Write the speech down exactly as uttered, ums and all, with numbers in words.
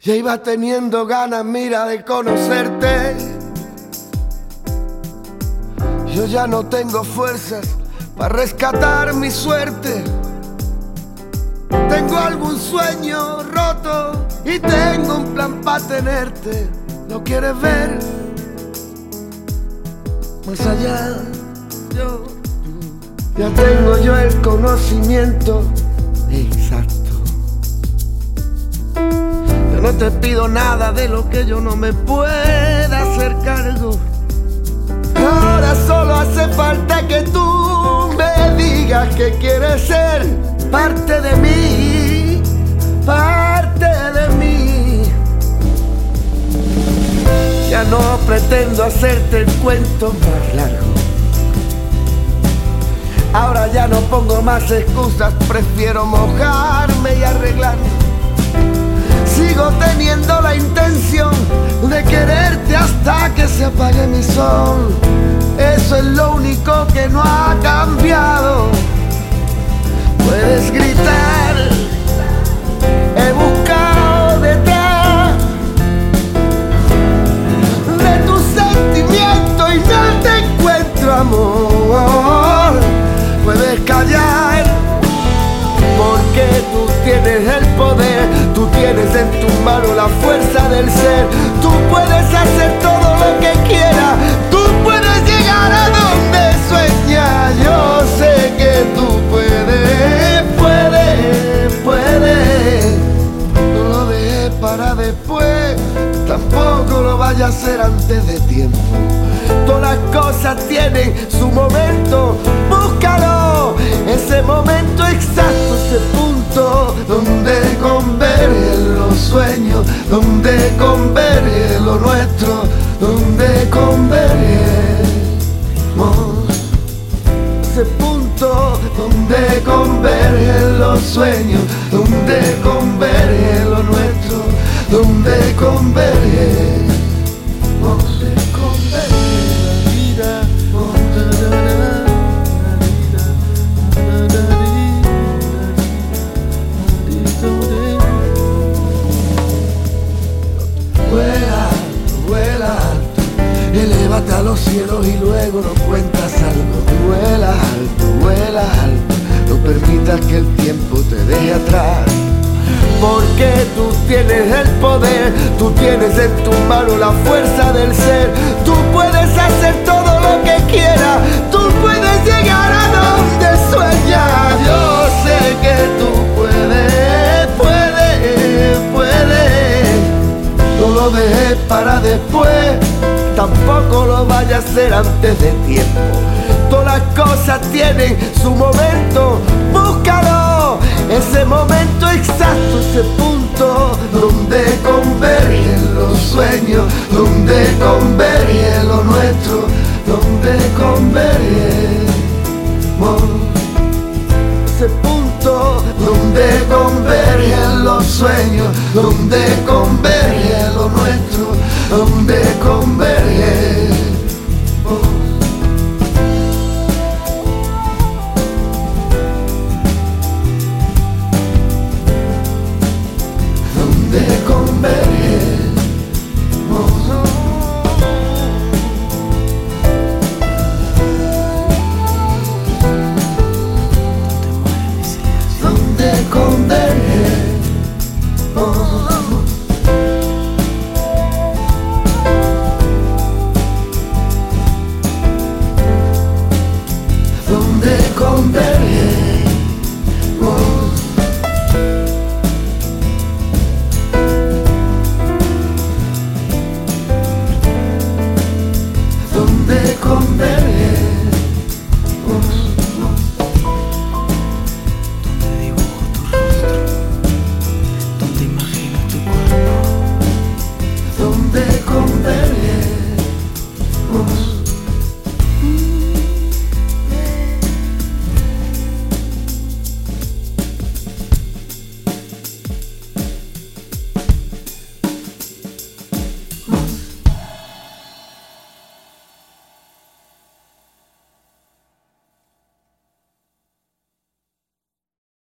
Ya iba teniendo ganas, mira, de conocerte. Yo ya no tengo fuerzas para rescatar mi suerte. Tengo algún sueño roto y tengo un plan para tenerte. ¿Lo quieres ver? Más allá, yo ya tengo yo el conocimiento exacto. Yo no te pido nada de lo que yo no me pueda hacer cargo. Ahora solo hace falta que tú me digas que quieres ser parte de mí, parte de mí. Ya no pretendo hacerte el cuento más largo. Ahora ya no pongo más excusas, prefiero mojarme y arreglar. Sigo teniendo la intención de quererte hasta que se apague mi sol. Eso es lo único que no ha cambiado. Puedes gritar, he buscado detrás de tu sentimiento y no te encuentro, amor. Puedes callar, porque tú tienes el poder, tú tienes en tu mano la fuerza del ser. Tú puedes hacer todo lo que quieras, tú puedes llegar a donde sueñas. Yo sé que tú puedes, puedes, puedes. No lo dejes para después, tampoco lo vayas a hacer antes de tiempo. Todas las cosas tienen su momento, búscalo, ese momento exacto, ese punto donde convergen los sueños, donde converge lo nuestro, donde convergemos. Ese punto donde convergen los sueños, donde converge lo nuestro, donde converge. Elévate a los cielos y luego nos cuentas algo. Vuela alto, vuela alto, no permitas que el tiempo te deje atrás. Porque tú tienes el poder, tú tienes en tu mano la fuerza del ser. Tú puedes hacer todo lo que quieras, tú puedes llegar a donde sueñas. Yo sé que tú puedes, puedes, puedes. No lo dejes para después, tampoco lo vayas a hacer antes de tiempo. Todas las cosas tienen su momento, búscalo, ese momento exacto, ese punto donde convergen los sueños, donde converge lo nuestro, donde convergemos. Ese punto donde convergen los sueños, donde converge lo nuestro, donde converge. Donde converge.